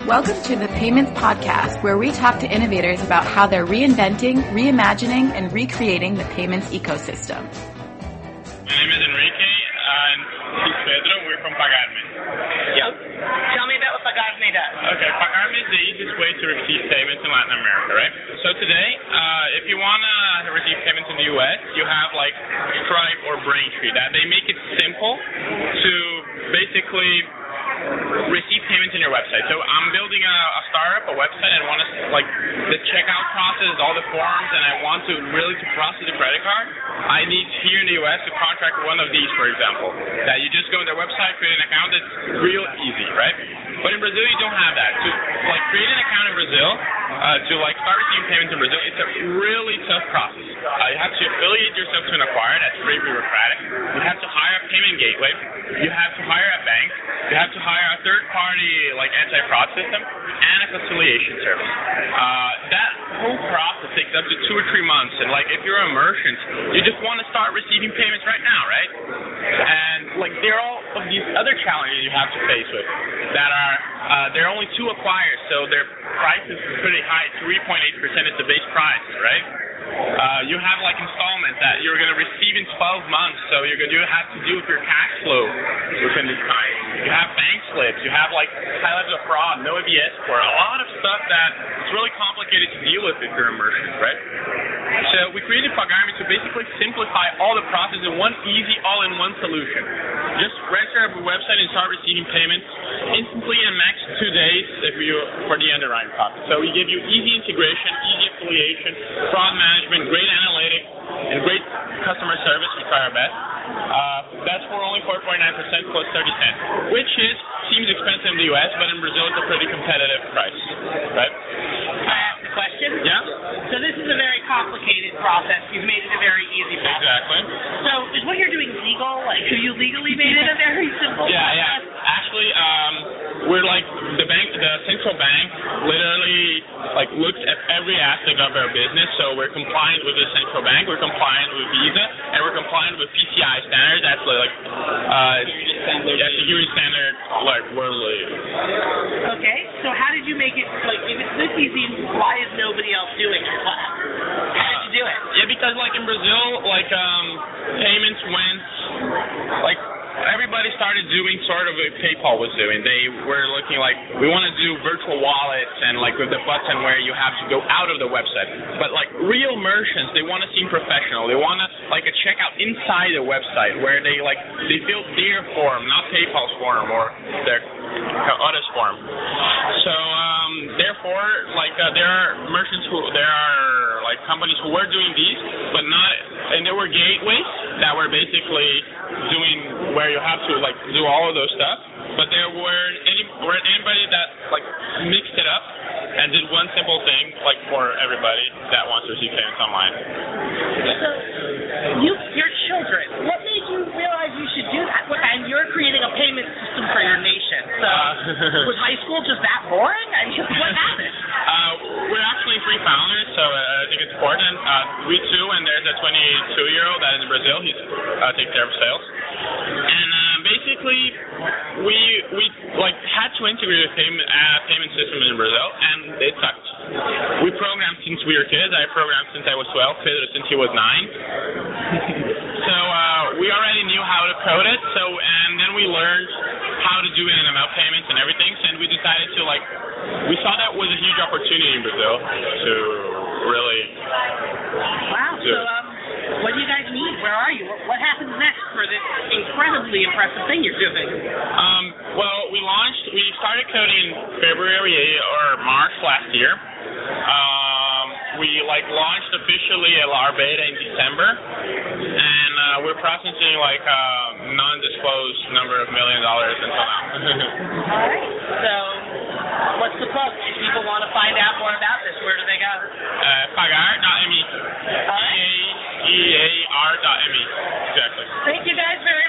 Welcome to the Payments Podcast, where we talk to innovators about how they're reinventing, reimagining, and recreating the payments ecosystem. My name is Enrique, and this is Pedro. We're from Pagarme. Yep. Tell me about what Pagarme does. Okay, Pagarme is the easiest way to receive payments in Latin America, right? So today, if you want to receive payments in the U.S., you have like Stripe or Braintree. That they make it simple to basically receive payments in your website. So I'm building a startup, a website, and want to like the checkout process, all the forms, and I want to really to process the credit card. I need here in the U.S. to contract one of these, for example, that you just go on their website, create an account. That's real easy, right? But in Brazil, you don't have that. To like create an account in Brazil, to like start receiving payments in Brazil, it's a really tough process. You have to affiliate yourself to an acquirer. That's very bureaucratic. You have to hire a payment gateway. You have to hire a bank. You have to hire a third-party like anti-fraud system and a conciliation service. That whole process takes up to 2 or 3 months. And like if you're a merchant, you just want to start receiving payments right now, right? And like there are all of these other challenges you have to face with that are there are only 2 acquirers, so their price is pretty high. 3.8% is the base price, right? You have like installments that you're going to receive in 12 months, so you have to deal with your cash flow within this time. You have bank slips, you have like high levels of fraud, no ABS score, a lot of stuff that it's really complicated to deal with if you're a merchant, right? So we created Pagarme to basically simplify all the process in one easy, all-in-one solution. Just register a website and start receiving payments instantly in max 2 days for the underwriting process. So we give you easy integration, easy affiliation, fraud management, great analytics, and great customer service. We try our best. That's for only 4.9% plus 30 cents, which seems expensive in the U.S., but in Brazil it's a pretty competitive price, right? Can I ask a question? Yeah. So this is a very complicated process. You've made it a very easy process. Exactly. So is what you're doing legal? Like, have you legally made it a very simple process? Yeah. Actually, we're like the central bank literally like looks at every aspect of our business. So we're compliant with the central bank, we're compliant with Visa, and we're compliant with PCI standards. That's like security standard like worldly. Okay. So how did you make it like if it's this easy? Why is nobody else doing it? How did you do it? Yeah, because like in Brazil, like payments went like. Everybody started doing sort of what PayPal was doing. They were looking like, we want to do virtual wallets and like with the button where you have to go out of the website. But like real merchants, they want to seem professional. They want to like a checkout inside the website where they fill their form, not PayPal's form or their other's form. So therefore, like there are merchants there are like companies who were doing these, but not, and there were gateways that were basically doing where you have to like do all of those stuff, but there weren't anybody that like mixed it up and did one simple thing like for everybody that wants to receive payments online. So your children, what made you realize you should do that? And you're creating a payment system for your nation. So was high school just that boring? I mean, what happened? We're actually 3 founders, so I think it's important. We 2, and there's a 22-year-old that is in Brazil. He takes care of sales. And basically, we like had to integrate a payment system in Brazil, and it sucked. We programmed since we were kids. I programmed since I was 12. Pedro since he was 9. So we already knew how to code it. And then we learned how to do NML payments and everything. And we decided to we saw that was a huge opportunity in Brazil to really. Wow. So what do you guys need? Where are you? What happens next for this incredibly impressive thing you're doing? Well, we started coding in February or March last year. We launched officially our beta in December, and we're processing non-disclosed number of $1 million until now. All right. So what's the plug? If people want to find out more about this, where do they go? Pagar.me. All right. PAGAR.me. Exactly. Thank you guys very